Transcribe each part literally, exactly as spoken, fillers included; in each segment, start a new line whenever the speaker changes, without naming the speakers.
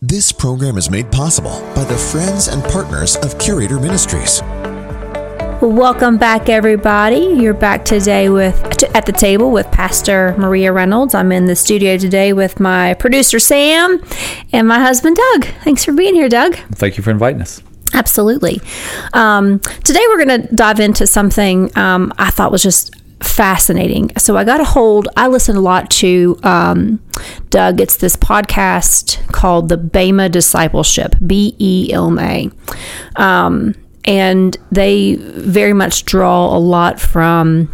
This program is made possible by the friends and partners of Curator Ministries.
Welcome back, everybody. You're back today with at the table with Pastor Maria Reynolds. I'm in the studio today with my producer, Sam, and my husband, Doug. Thanks for being here, Doug.
Thank you for inviting us. Absolutely.
Um, today, we're going to dive into something um, I thought was just fascinating. So I got a hold, I listen a lot to, um, Doug, it's this podcast called the Bema Discipleship, B E M A. Um, and they very much draw a lot from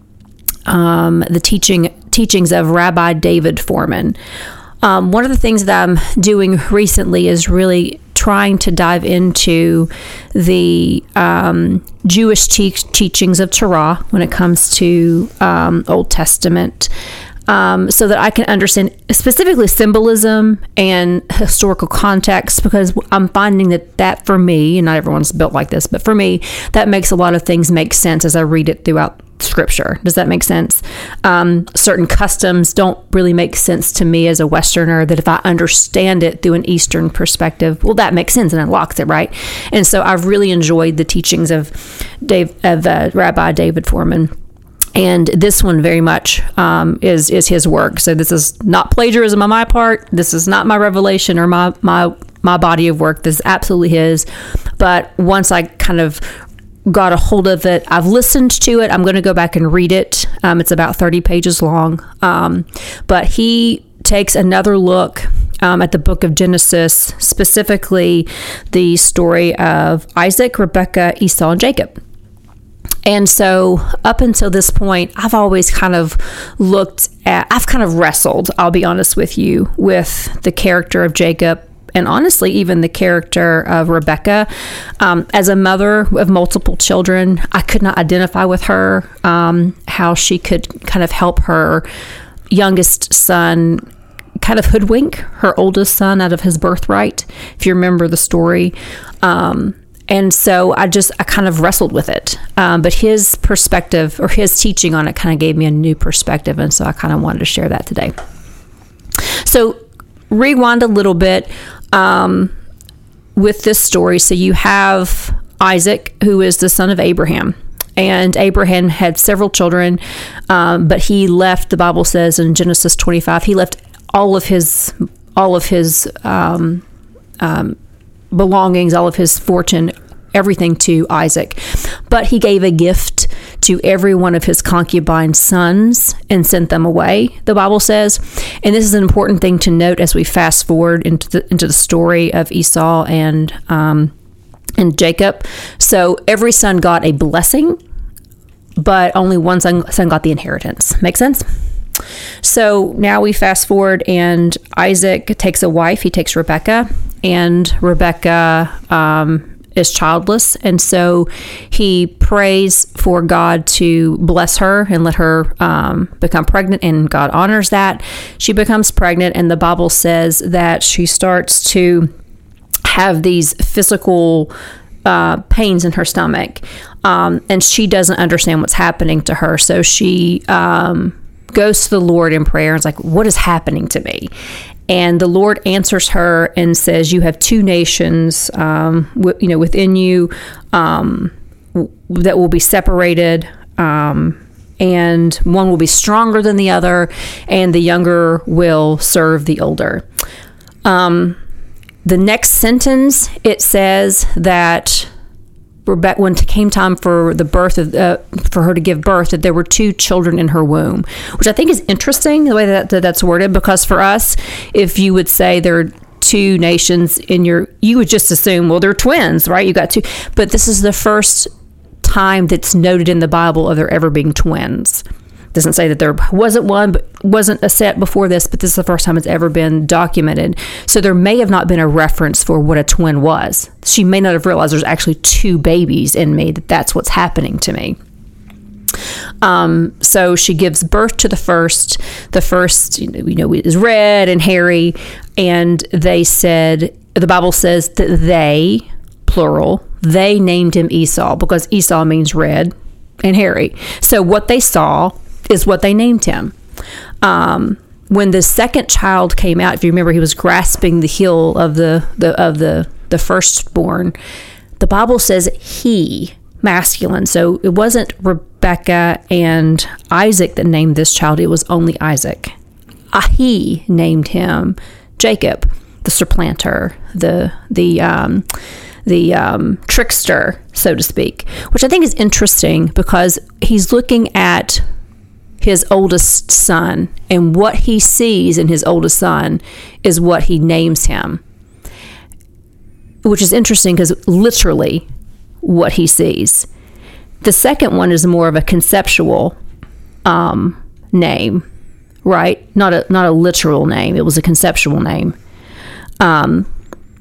um, the teaching teachings of Rabbi David Fohrman. Um, one of the things that I'm doing recently is really trying to dive into the um, Jewish te- teachings of Torah when it comes to um, Old Testament, um, so that I can understand specifically symbolism and historical context, because I'm finding that that for me, and not everyone's built like this, but for me, that makes a lot of things make sense as I read it throughout Scripture. Does that make sense? Um, certain customs don't really make sense to me as a Westerner, that if I understand it through an Eastern perspective, well, that makes sense and unlocks it, right? And so I've really enjoyed the teachings of Dave, of uh, Rabbi David Fohrman. And this one very much um, is is his work. So this is not plagiarism on my part. This is not my revelation or my my my body of work. This is absolutely his. But once I kind of got a hold of it, I've listened to it. I'm going to go back and read it. Um, it's about thirty pages long. Um, but he takes another look um, at the book of Genesis, specifically the story of Isaac, Rebekah, Esau, and Jacob. And so up until this point, I've always kind of looked at, I've kind of wrestled, I'll be honest with you, with the character of Jacob, and honestly, even the character of Rebekah. Um, as a mother of multiple children, I could not identify with her, um, how she could kind of help her youngest son kind of hoodwink her oldest son out of his birthright, if you remember the story. Um, and so I just, I kind of wrestled with it. Um, but his perspective or his teaching on it kind of gave me a new perspective. And so I kind of wanted to share that today. So rewind a little bit um, with this story. So you have Isaac, who is the son of Abraham. And Abraham had several children, um, but he left, the Bible says in Genesis twenty-five, he left all of his, all of his um, um, belongings, all of his fortune, everything to Isaac. But he gave a gift to every one of his concubine sons and sent them away, the Bible says. And this is an important thing to note as we fast forward into the, into the story of Esau and um, and Jacob. So every son got a blessing, but only one son, son got the inheritance. Make sense? So now we fast forward, and Isaac takes a wife. He takes Rebekah, and Rebekah um, is childless. And so he prays for God to bless her and let her um, become pregnant, and God honors that. She becomes pregnant, and the Bible says that she starts to have these physical uh, pains in her stomach, um, and she doesn't understand what's happening to her. So she um, goes to the Lord in prayer and is like, what is happening to me? And the Lord answers her and says, you have two nations, um, w- you know, within you um, w- that will be separated, um, and one will be stronger than the other, and the younger will serve the older. Um, the next sentence, it says that Rebecca, when it came time for the birth of uh, for her to give birth, that there were two children in her womb, which I think is interesting the way that, that that's worded, because for us, if you would say there are two nations in your, you would just assume, well, they're twins, right? You got two, but this is the first time that's noted in the Bible of there ever being twins. Doesn't say that there wasn't one, but wasn't a set before this, but this is the first time it's ever been documented. So there may have not been a reference for what a twin was. She may not have realized there's actually two babies in me, that that's what's happening to me. Um, so she gives birth to the first. The first, you know, you know, is red and hairy, and they said, the Bible says that they, plural, they named him Esau, because Esau means red and hairy. So what they saw is what they named him. Um, when the second child came out, if you remember, he was grasping the heel of the, the of the the firstborn. The Bible says he, masculine. So it wasn't Rebecca and Isaac that named this child. It was only Isaac. He named him Jacob, the supplanter, the the um, the um, trickster, so to speak, which I think is interesting because he's looking at his oldest son, and what he sees in his oldest son is what he names him, which is interesting because literally what he sees. The second one is more of a conceptual um, name, right? Not a not a literal name. It was a conceptual name. Um,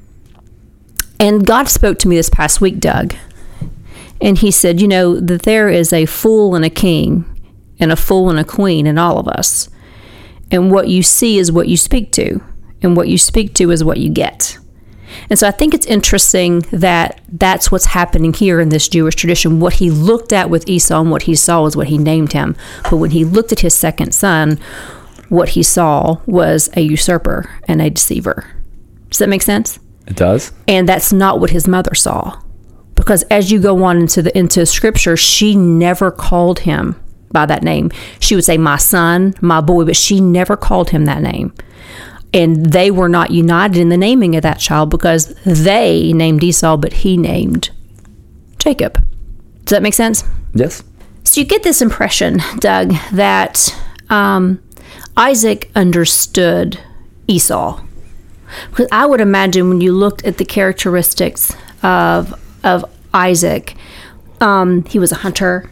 and God spoke to me this past week, Doug, and he said, you know, that there is a fool and a king and a fool and a queen in all of us. And what you see is what you speak to, and what you speak to is what you get. And so I think it's interesting that that's what's happening here in this Jewish tradition. What he looked at with Esau and what he saw is what he named him. But when he looked at his second son, what he saw was a usurper and a deceiver. Does that make sense?
It does.
And that's not what his mother saw. Because as you go on into the into scripture, she never called him by that name. She would say, my son, my boy, but she never called him that name. And they were not united in the naming of that child because they named Esau, but he named Jacob. Does that make sense?
Yes.
So you get this impression, Doug, that um, Isaac understood Esau. Because I would imagine when you looked at the characteristics of of Isaac, um, he was a hunter.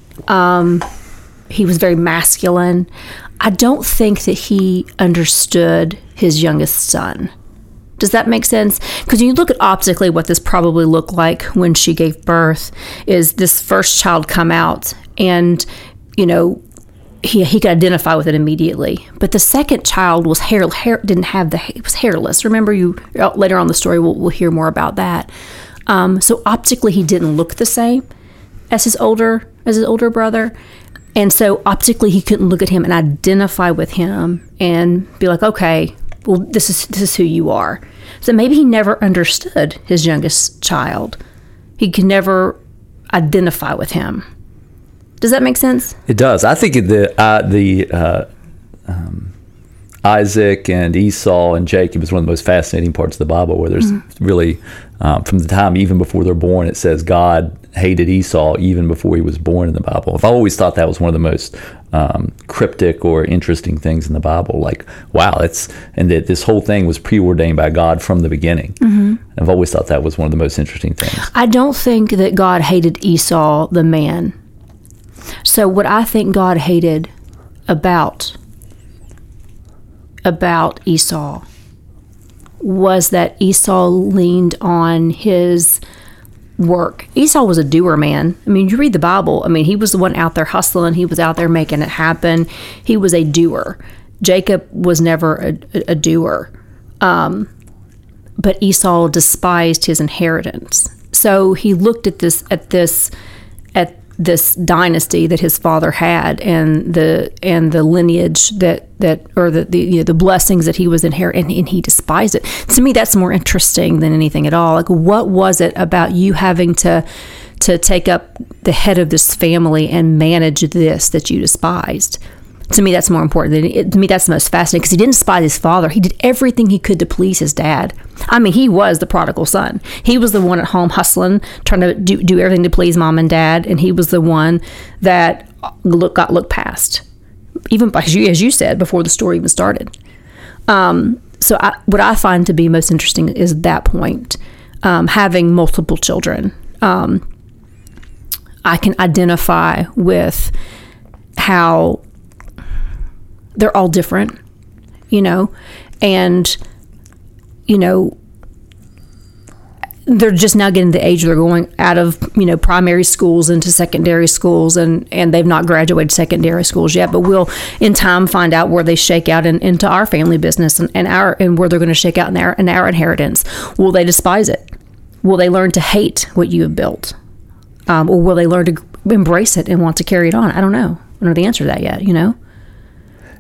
Um, he was very masculine. I don't think that he understood his youngest son. Does that make sense? Because when you look at optically what this probably looked like when she gave birth, is this first child come out and, you know, he he could identify with it immediately. But the second child was hair, hair didn't have the, it was hairless. Remember, you later on in the story, we'll, we'll hear more about that. Um, so optically, he didn't look the same as his older as his older brother. And so optically, he couldn't look at him and identify with him and be like, okay, well, this is this is who you are. So maybe he never understood his youngest child. He could never identify with him. Does that make sense?
It does. I think the uh, the uh, um, Isaac and Esau and Jacob is one of the most fascinating parts of the Bible, where there's mm-hmm. really, um, from the time even before they're born, it says God hated Esau even before he was born in the Bible. I've always thought that was one of the most um, cryptic or interesting things in the Bible. Like, wow, it's and that this whole thing was preordained by God from the beginning. Mm-hmm. I've always thought that was one of the most interesting things.
I don't think that God hated Esau, the man. So what I think God hated about about Esau was that Esau leaned on his work. Esau was a doer, man. I mean, you read the Bible. I mean, he was the one out there hustling. He was out there making it happen. He was a doer. Jacob was never a, a doer. Um, but Esau despised his inheritance. So he looked at this, at this, at this dynasty that his father had, and the and the lineage that that or the the, you know, the blessings that he was inheriting, and, and he despised it. To me, that's more interesting than anything at all. Like, what was it about you having to to take up the head of this family and manage this that you despised? To me, that's more important. Than it, to me, that's the most fascinating, because he didn't despise his father. He did everything he could to please his dad. I mean, he was the prodigal son. He was the one at home hustling, trying to do, do everything to please mom and dad, and he was the one that look, got looked past, even as you, as you said, before the story even started. Um, so I, what I find to be most interesting is that point, um, having multiple children. Um, I can identify with how they're all different, you know, and, you know, they're just now getting to the age where they're going out of, you know, primary schools into secondary schools, and, and they've not graduated secondary schools yet, but we'll in time find out where they shake out in, into our family business and, and our, and where they're going to shake out in our, in our inheritance. Will they despise it? Will they learn to hate what you have built? Um, or will they learn to embrace it and want to carry it on? I don't know. I don't know the answer to that yet, you know?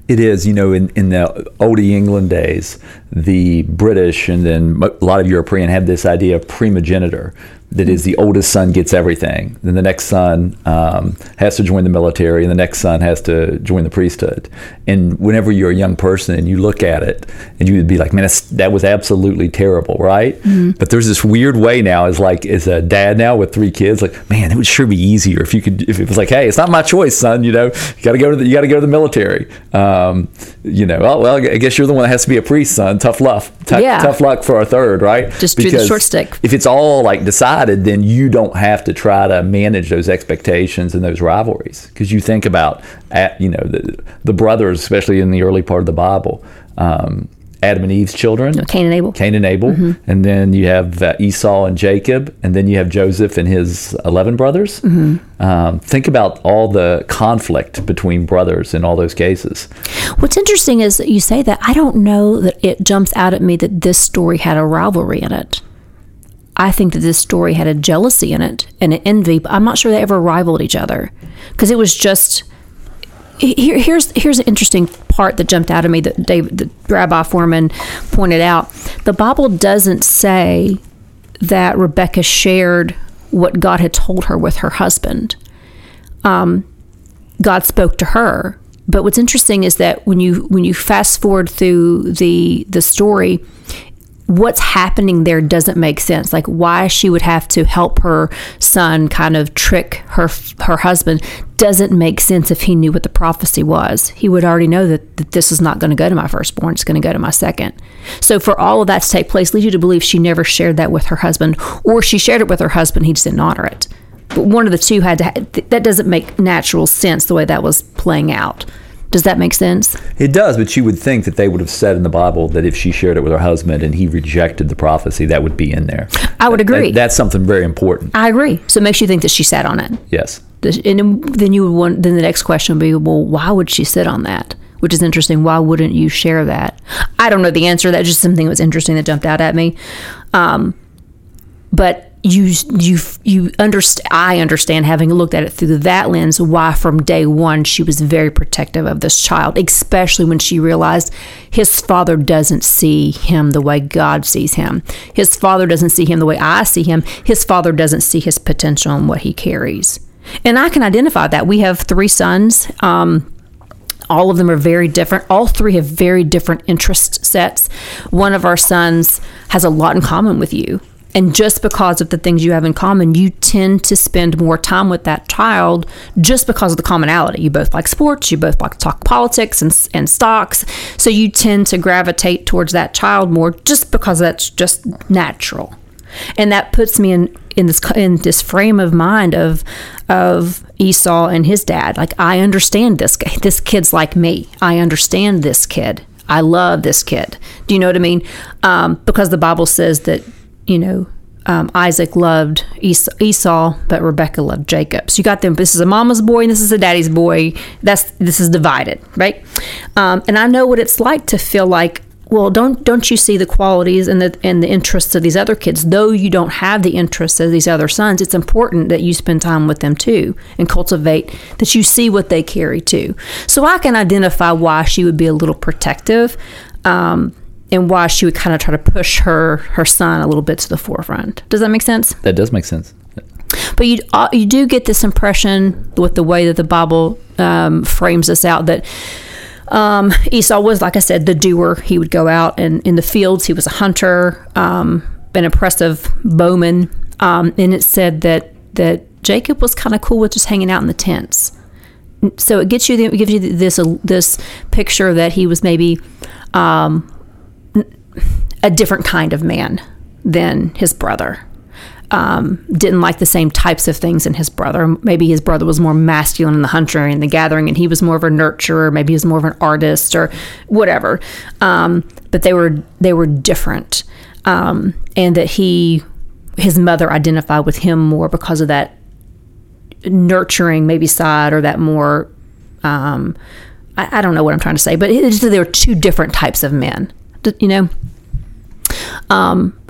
It is, you know, in, in the old England days, the British and then a lot of European had this idea of primogeniture. That is, the oldest son gets everything. Then the next son um, has to join the military, and the next son has to join the priesthood. And whenever you're a young person and you look at it, and you would be like, man, that's, that was absolutely terrible, right? Mm-hmm. But there's this weird way now, as like as a dad now with three kids, like, man, it would sure be easier if you could, if it was like, hey, it's not my choice, son. You know, you got to go to the, you got to go to the military. Um, you know, oh, well, I guess you're the one that has to be a priest, son. Tough luck. T-
yeah.
Tough luck for our third, right?
Just do the short stick.
If it's all like decided, then you don't have to try to manage those expectations and those rivalries, because you think about, at, you know, the, the brothers, especially in the early part of the Bible, um, Adam and Eve's children,
no, Cain and Abel,
Cain and Abel, mm-hmm. and then you have uh, Esau and Jacob, and then you have Joseph and his eleven brothers. Mm-hmm. Um, think about all the conflict between brothers in all those cases.
What's interesting is that you say that. I don't know that it jumps out at me that this story had a rivalry in it. I think that this story had a jealousy in it and an envy, but I'm not sure they ever rivaled each other, because it was just. Here, here's here's an interesting part that jumped out at me that David, that Rabbi Foreman pointed out. The Bible doesn't say that Rebecca shared what God had told her with her husband. Um, God spoke to her, but what's interesting is that when you when you fast forward through the the story, what's happening there doesn't make sense. Like, why she would have to help her son kind of trick her her husband doesn't make sense if he knew what the prophecy was. He would already know that, that this is not going to go to my firstborn, it's going to go to my second. So for all of that to take place leads you to believe she never shared that with her husband, or she shared it with her husband, he just didn't honor it. But one of the two had to, that doesn't make natural sense the way that was playing out. Does that make sense?
It does, but you would think that they would have said in the Bible that if she shared it with her husband and he rejected the prophecy, that would be in there.
I would agree.
That, that's something very important.
I agree. So it makes you think that she sat on it.
Yes.
And then you would want, then the next question would be, well, why would she sit on that? Which is interesting. Why wouldn't you share that? I don't know the answer. That's just something that was interesting that jumped out at me. Um, but you you you understand. I understand, having looked at it through that lens, why from day one she was very protective of this child, especially when she realized his father doesn't see him the way God sees him. His father doesn't see him the way I see him. His father doesn't see his potential and what he carries. And I can identify that. We have three sons. Um, all of them are very different. All three have very different interest sets. One of our sons has a lot in common with you. And just because of the things you have in common, you tend to spend more time with that child just because of the commonality. You both like sports, you both like to talk politics and, and stocks. So you tend to gravitate towards that child more just because that's just natural. And that puts me in, in this in this frame of mind of of Esau and his dad. Like, I understand this guy. This kid's like me. I understand this kid. I love this kid. Do you know what I mean? Um, because the Bible says that, you know, um, Isaac loved Esau, Esau, but Rebecca loved Jacob. So you got them. This is a mama's boy and this is a daddy's boy. That's this is divided, right? Um, and I know what it's like to feel like, well, don't don't you see the qualities and the and the interests of these other kids? Though you don't have the interests of these other sons, it's important that you spend time with them too and cultivate that you see what they carry too. So I can identify why she would be a little protective. Um, And why she would kind of try to push her her son a little bit to the forefront. Does that make sense?
That does make sense.
But you uh, you do get this impression with the way that the Bible um, frames this out that um, Esau was, like I said, the doer. He would go out and in the fields. He was a hunter, um, an impressive bowman. Um, and it said that that Jacob was kind of cool with just hanging out in the tents. So it gets you the, it gives you this uh, this picture that he was maybe Um, a different kind of man than his brother. Um, didn't like the same types of things in his brother. Maybe his brother was more masculine in the hunter and the gathering, and he was more of a nurturer. Maybe he was more of an artist or whatever. Um, but they were they were different, um, and that he his mother identified with him more because of that nurturing maybe side, or that more. Um, I, I don't know what I'm trying to say, but it, there were two different types of men. You know, um,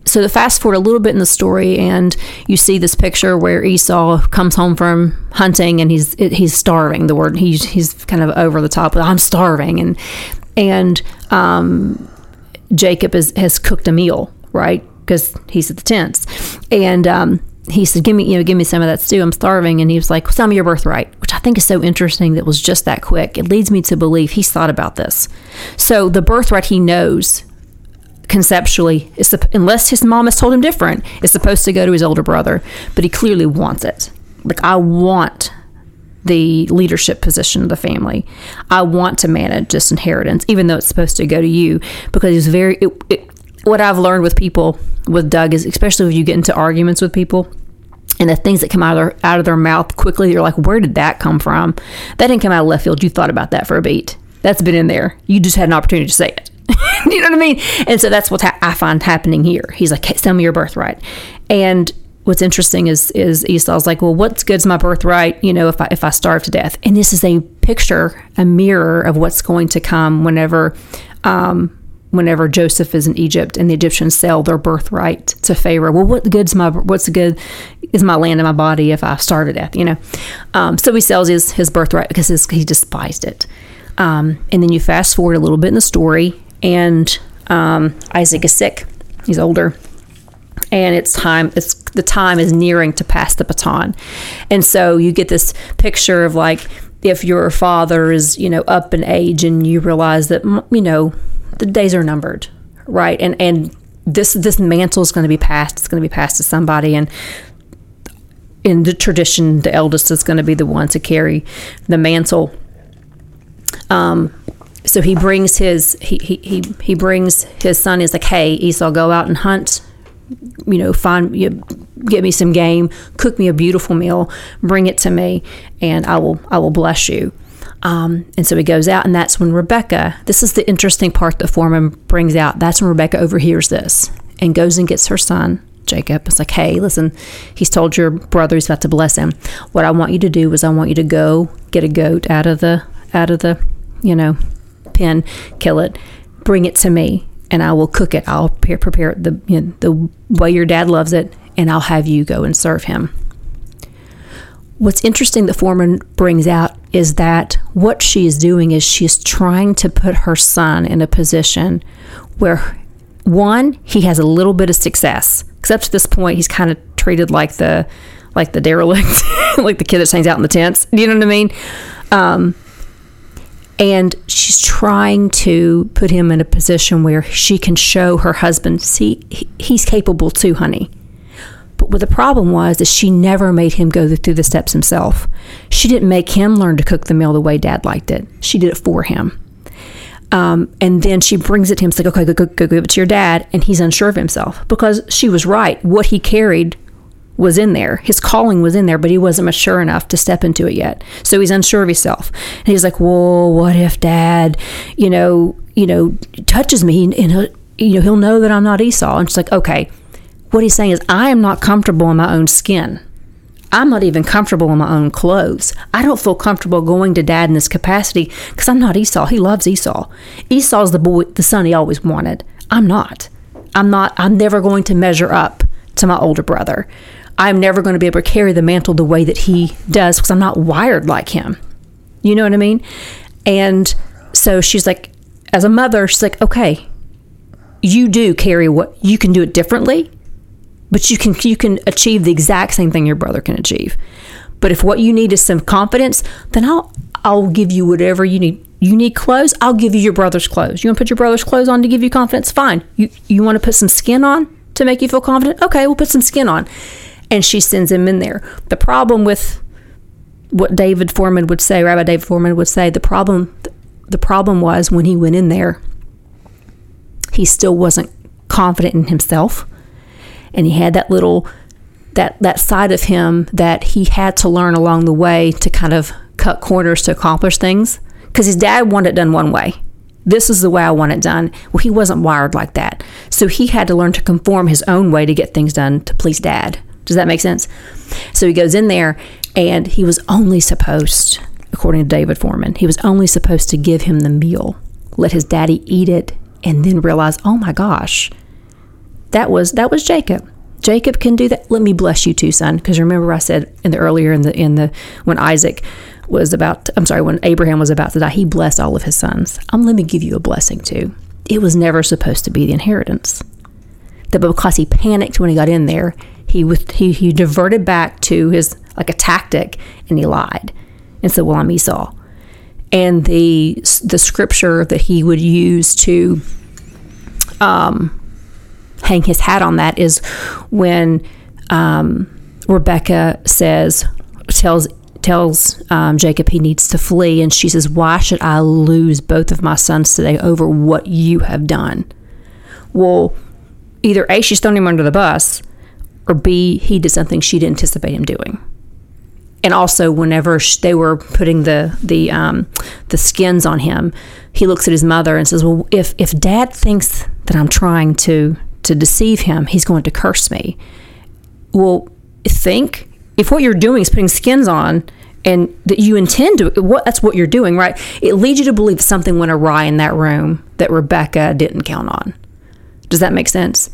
so the fast forward a little bit in the story, and you see this picture where Esau comes home from hunting, and he's he's starving. The word he's he's kind of over the top with "I'm starving," and and um, Jacob is, has cooked a meal, right? Because he's at the tents, and um, he said, "Give me, you know, give me some of that stew. I'm starving." And he was like, "Some of your birthright," which I think is so interesting. That was just that quick. It leads me to believe he's thought about this. So the birthright he knows. Conceptually, is unless his mom has told him different, is supposed to go to his older brother, but he clearly wants it. Like, I want the leadership position of the family. I want to manage this inheritance, even though it's supposed to go to you, because it's very. It, it, what I've learned with people, with Doug, is especially when you get into arguments with people, and the things that come out of their out of their mouth quickly, you're like, where did that come from? That didn't come out of left field. You thought about that for a beat. That's been in there. You just had an opportunity to say it. You know what I mean? And so that's what ha- I find happening here. He's like, hey, sell me your birthright. And what's interesting is is Esau's like, well, what's good's my birthright, you know, if I if I starve to death? And this is a picture, a mirror of what's going to come whenever um, whenever Joseph is in Egypt and the Egyptians sell their birthright to Pharaoh. Well, what good's my what's the good is my land and my body if I starve to death, you know? Um, so he sells his his birthright because his, he despised it. Um, and then you fast forward a little bit in the story, and um, Isaac is sick. He's older, and it's time. It's the time is nearing to pass the baton, and so you get this picture of like if your father is, you know, up in age, and you realize that, you know, the days are numbered, right? And and this this mantle is going to be passed. It's going to be passed to somebody, and in the tradition, the eldest is going to be the one to carry the mantle. Um, so he brings his, he, he, he, he brings his son. Is like, hey, Esau, go out and hunt, you know, find, you, get me some game, cook me a beautiful meal, bring it to me, and I will, I will bless you. Um, and so he goes out, and that's when Rebecca, this is the interesting part that Foreman brings out. That's when Rebecca overhears this and goes and gets her son, Jacob. It's like, hey, listen, he's told your brother he's about to bless him. What I want you to do is I want you to go get a goat out of the, out of the, you know, pen, kill it, bring it to me, and I will cook it. I'll prepare, prepare it the, you know, the way your dad loves it, and I'll have you go and serve him. What's interesting that Foreman brings out is that what she is doing is she's trying to put her son in a position where, one, he has a little bit of success. Because up to this point, he's kind of treated like the like the derelict, like the kid that hangs out in the tents. You know what I mean? Um, and she's trying to put him in a position where she can show her husband, see, he's capable too, honey. But what the problem was is she never made him go through the steps himself. She didn't make him learn to cook the meal the way Dad liked it. She did it for him. Um, and then she brings it to him. It's like, okay, go, go, go give it to your dad. And he's unsure of himself because she was right. What he carried was in there. His calling was in there, but he wasn't mature enough to step into it yet. So he's unsure of himself. And he's like, whoa, what if Dad, you know, you know, touches me and he'll, you know, he'll know that I'm not Esau. And she's like, okay. What he's saying is, I am not comfortable in my own skin. I'm not even comfortable in my own clothes. I don't feel comfortable going to Dad in this capacity because I'm not Esau. He loves Esau. Esau's the boy, the son he always wanted. I'm not. I'm not. I'm never going to measure up to my older brother. I'm never going to be able to carry the mantle the way that he does because I'm not wired like him. You know what I mean? And so she's like, as a mother, she's like, okay, you do carry what, you can do it differently. But you can you can achieve the exact same thing your brother can achieve. But if what you need is some confidence, then I'll I'll give you whatever you need. You need clothes? I'll give you your brother's clothes. You want to put your brother's clothes on to give you confidence? Fine. You you want to put some skin on to make you feel confident? Okay, we'll put some skin on. And she sends him in there. The problem with what David Foreman would say, Rabbi David Foreman would say, the problem the problem was when he went in there, he still wasn't confident in himself. And he had that little, that, that side of him that he had to learn along the way to kind of cut corners to accomplish things. Because his dad wanted it done one way. This is the way I want it done. Well, he wasn't wired like that. So he had to learn to conform his own way to get things done to please Dad. Does that make sense? So he goes in there, and he was only supposed, according to David Foreman, he was only supposed to give him the meal, let his daddy eat it, and then realize, oh my gosh, That was that was Jacob. Jacob can do that. Let me bless you too, son. Because remember I said in the earlier in the in the when Isaac was about to, I'm sorry, when Abraham was about to die, he blessed all of his sons. Um, let me give you a blessing too. It was never supposed to be the inheritance. That because he panicked when he got in there, he was he he diverted back to his like a tactic, and he lied and said, "Well, I'm Esau." And the the scripture that he would use to um, hang his hat on that is when um, Rebecca says tells tells um, Jacob he needs to flee, and she says, "Why should I lose both of my sons today over what you have done?" Well, either A, she's thrown him under the bus, or B, he did something she didn't anticipate him doing. And also, whenever they were putting the the um, the skins on him, he looks at his mother and says, "Well, if if Dad thinks that I'm trying to to deceive him, he's going to curse me." Well, think if what you're doing is putting skins on, and that you intend to, what that's what you're doing, right? It leads you to believe something went awry in that room that Rebecca didn't count on. Does that make sense?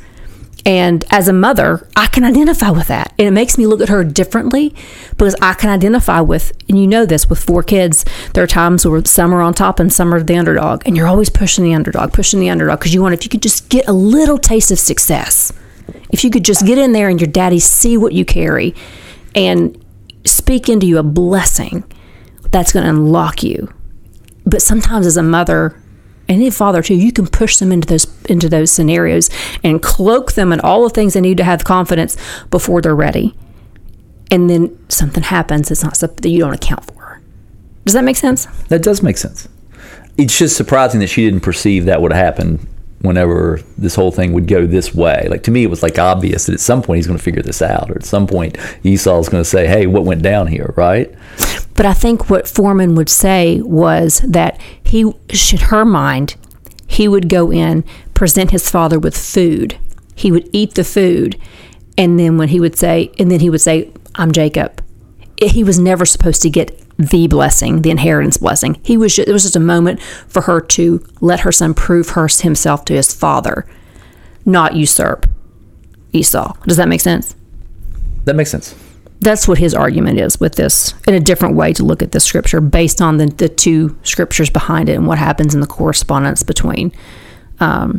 And as a mother, I can identify with that. And it makes me look at her differently because I can identify with, and you know this, with four kids, there are times where some are on top and some are the underdog. And you're always pushing the underdog, pushing the underdog because you want, if you could just get a little taste of success, if you could just get in there and your daddy see what you carry and speak into you a blessing, that's going to unlock you. But sometimes as a mother, and a father too, you can push them into those into those scenarios and cloak them in all the things they need to have confidence before they're ready. And then something happens that's not something that you don't account for. Does that make sense?
That does make sense. It's just surprising that she didn't perceive that would happen whenever this whole thing would go this way. Like, to me, it was like obvious that at some point he's going to figure this out, or at some point Esau's going to say, "Hey, what went down here?" Right?
But I think what Foreman would say was that he, in her mind, he would go in, present his father with food. He would eat the food, and then when he would say, and then he would say, "I'm Jacob." He was never supposed to get the blessing, the inheritance blessing. He was. Just, it was just a moment for her to let her son prove her, himself to his father, not usurp Esau. Does that make sense?
That makes sense.
That's what his argument is with this, in a different way to look at this scripture based on the, the two scriptures behind it and what happens in the correspondence between um,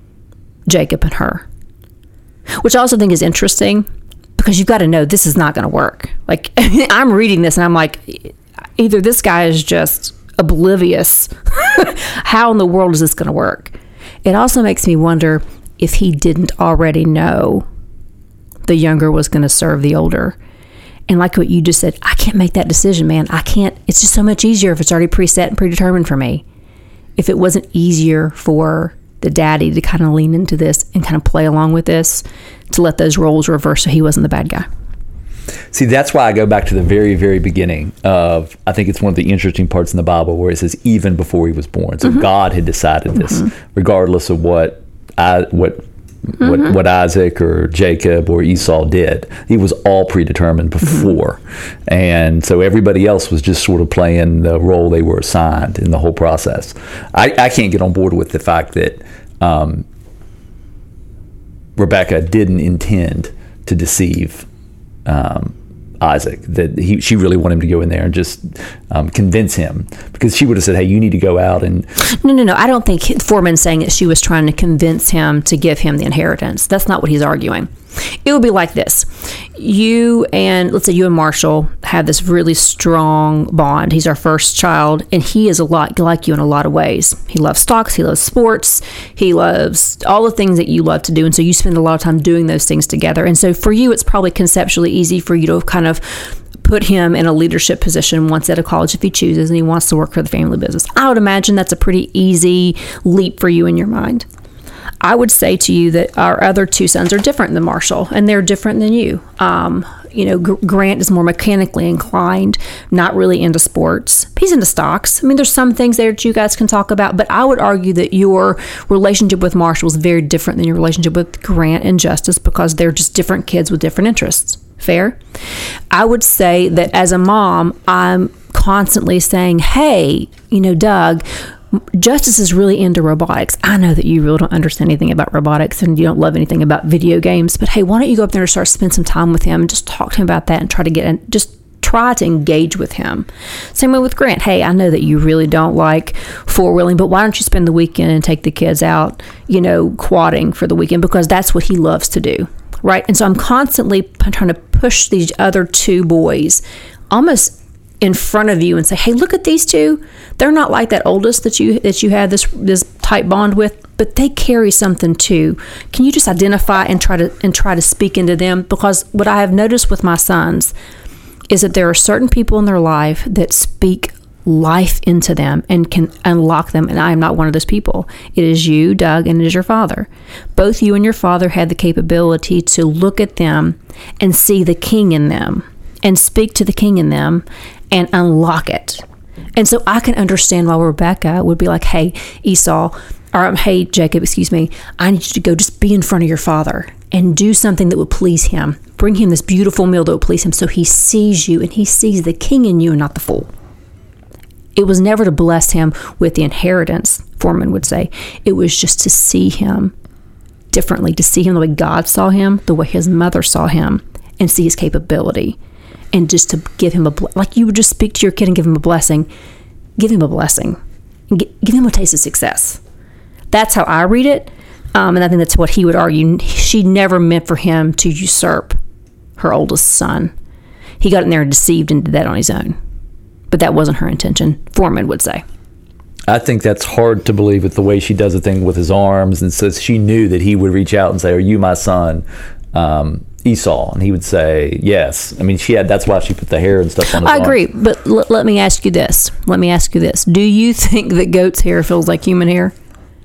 Jacob and her. Which I also think is interesting because you've got to know this is not going to work. Like, I'm reading this and I'm like, either this guy is just oblivious. How in the world is this going to work? It also makes me wonder if he didn't already know the younger was going to serve the older. And like what you just said, I can't make that decision, man. I can't. It's just so much easier if it's already preset and predetermined for me. If it wasn't easier for the daddy to kind of lean into this and kind of play along with this, to let those roles reverse so he wasn't the bad guy.
See, that's why I go back to the very, very beginning of, I think it's one of the interesting parts in the Bible where it says even before he was born. So mm-hmm. God had decided this, mm-hmm. regardless of what I, what Mm-hmm. what what Isaac or Jacob or Esau did. He was all predetermined before. Mm-hmm. And so everybody else was just sort of playing the role they were assigned in the whole process. I, I can't get on board with the fact that um, Rebecca didn't intend to deceive um, Isaac, that he she really wanted him to go in there and just um, convince him, because she would have said, "Hey, you need to go out and..."
No, no, no. I don't think Foreman's saying that she was trying to convince him to give him the inheritance. That's not what he's arguing. It would be like this. You and, let's say you and Marshall have this really strong bond. He's our first child, and he is a lot like you in a lot of ways. He loves stocks, he loves sports, he loves all the things that you love to do, and so you spend a lot of time doing those things together. And so for you, it's probably conceptually easy for you to kind of put him in a leadership position once out of college if he chooses and he wants to work for the family business. I would imagine that's a pretty easy leap for you in your mind. I would say to you that our other two sons are different than Marshall, and they're different than you. Um, you know, G- Grant is more mechanically inclined, not really into sports. He's into stocks. I mean, there's some things there that you guys can talk about, but I would argue that your relationship with Marshall is very different than your relationship with Grant and Justice, because they're just different kids with different interests. Fair? I would say that as a mom, I'm constantly saying, hey, you know, Doug, Justice is really into robotics. I know that you really don't understand anything about robotics and you don't love anything about video games, but hey, why don't you go up there and start spend some time with him and just talk to him about that and try to get in, just try to engage with him. Same way with Grant. Hey, I know that you really don't like four-wheeling, but why don't you spend the weekend and take the kids out, you know, quadding for the weekend, because that's what he loves to do, right? And so I'm constantly trying to push these other two boys almost in front of you and say, hey, look at these two. They're not like that oldest that you that you had this this tight bond with, but they carry something too. Can you just identify and try to and try to speak into them? Because what I have noticed with my sons is that there are certain people in their life that speak life into them and can unlock them, and I am not one of those people. It is you, Doug, and it is your father. Both you and your father had the capability to look at them and see the king in them and speak to the king in them and unlock it. And so I can understand why Rebecca would be like, hey, Esau, or um, hey, Jacob, excuse me, I need you to go just be in front of your father and do something that would please him. Bring him this beautiful meal that would please him so he sees you and he sees the king in you and not the fool. It was never to bless him with the inheritance, Foreman would say. It was just to see him differently, to see him the way God saw him, the way his mother saw him, and see his capability. And just to give him a, like you would just speak to your kid and give him a blessing, give him a blessing, and give, give him a taste of success. That's how I read it. Um, and I think that's what he would argue. She never meant for him to usurp her oldest son. He got in there and deceived and did that on his own. But that wasn't her intention, Foreman would say.
I think that's hard to believe with the way she does the thing with his arms, and says she knew that he would reach out and say, are you my son? Um, Esau, and he would say yes. I mean, she had, that's why she put the hair and stuff on his
I
arms.
agree, but l- let me ask you this. Let me ask you this. Do you think that goat's hair feels like human hair?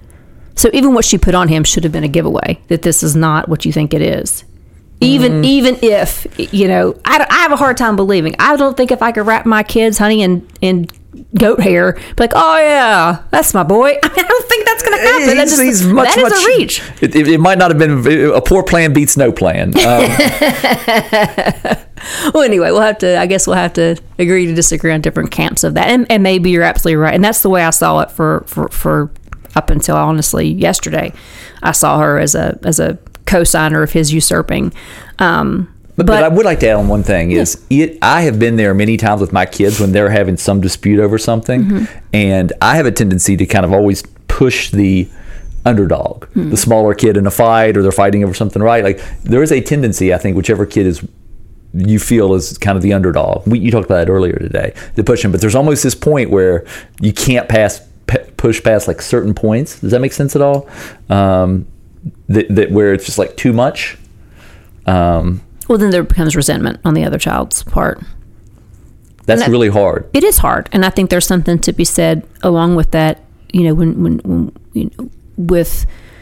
So even what she put on him should have been a giveaway that this is not what you think it is. Even mm-hmm. even if, you know, I, I have a hard time believing. I don't think if I could wrap my kids, honey, in, in goat hair, be like, oh yeah, that's my boy. I mean, I don't think that's going to happen. He's, just, he's much, that is much, a reach.
It, it, it might not have been, a poor plan beats no plan. Um,
well, anyway, we'll have to, I guess we'll have to agree to disagree on different camps of that. And, and maybe you're absolutely right. And that's the way I saw it for, for, for up until honestly yesterday. I saw her as a, as a co-signer of his usurping. Um,
But, but, but I would like to add on one thing is yeah. it, I have been there many times with my kids when they're having some dispute over something, mm-hmm. and I have a tendency to kind of always push the underdog, mm-hmm. the smaller kid in a fight, or they're fighting over something, right? Like there is a tendency, I think, whichever kid is you feel is kind of the underdog. We, you talked about that earlier today, to push him. But there's almost this point where you can't pass p- push past like certain points. Does that make sense at all? Um, that, that where it's just like too much. Um,
Well, then there becomes resentment on the other child's part.
That's
that,
really hard.
It is hard. And I think there's something to be said along with that, you know, when, when, when you know, with,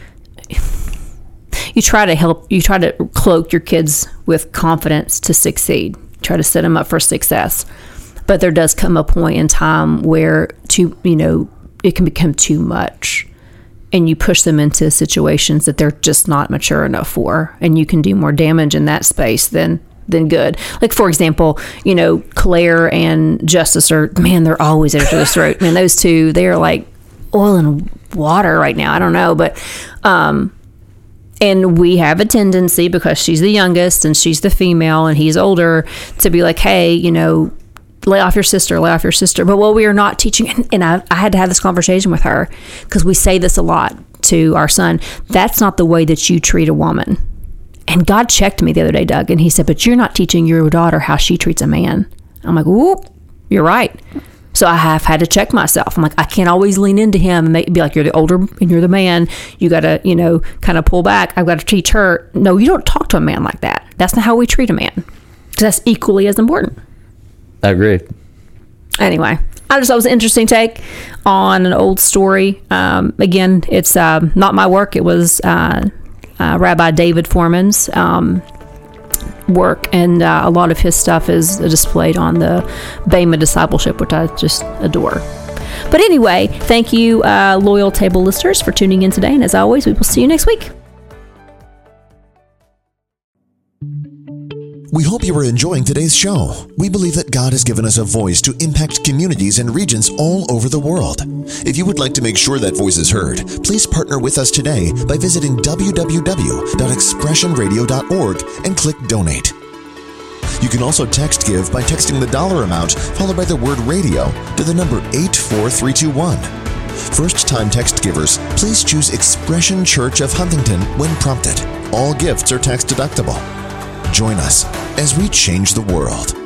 you try to help, you try to cloak your kids with confidence to succeed, try to set them up for success. But there does come a point in time where, to, you know, it can become too much. And you push them into situations that they're just not mature enough for, and you can do more damage in that space than than good. Like, for example, you know, Claire and Justice are, man, they're always at each other's throat. Man, those two, they are like oil and water right now. I don't know, but um, and we have a tendency, because she's the youngest and she's the female and he's older, to be like, hey, you know, lay off your sister, lay off your sister. But what we are not teaching, and, and I, I had to have this conversation with her, because we say this a lot to our son, that's not the way that you treat a woman. And God checked me the other day, Doug, and he said, but you're not teaching your daughter how she treats a man. I'm like, whoop, you're right. So I have had to check myself. I'm like, I can't always lean into him and make, be like, you're the older and you're the man. You got to, you know, kind of pull back. I've got to teach her. No, you don't talk to a man like that. That's not how we treat a man. Because that's equally as important.
I agree.
Anyway, I just thought it was an interesting take on an old story. Um, again, it's uh, not my work. It was uh, uh, Rabbi David Foreman's um, work, and uh, a lot of his stuff is displayed on the Bema Discipleship, which I just adore. But anyway, thank you, uh, loyal table listeners, for tuning in today. And as always, we will see you next week.
We hope you are enjoying today's show. We believe that God has given us a voice to impact communities and regions all over the world. If you would like to make sure that voice is heard, please partner with us today by visiting w w w dot expression radio dot org and click Donate. You can also text give by texting the dollar amount followed by the word radio to the number eight four three two one. First-time text givers, please choose Expression Church of Huntington when prompted. All gifts are tax deductible. Join us as we change the world.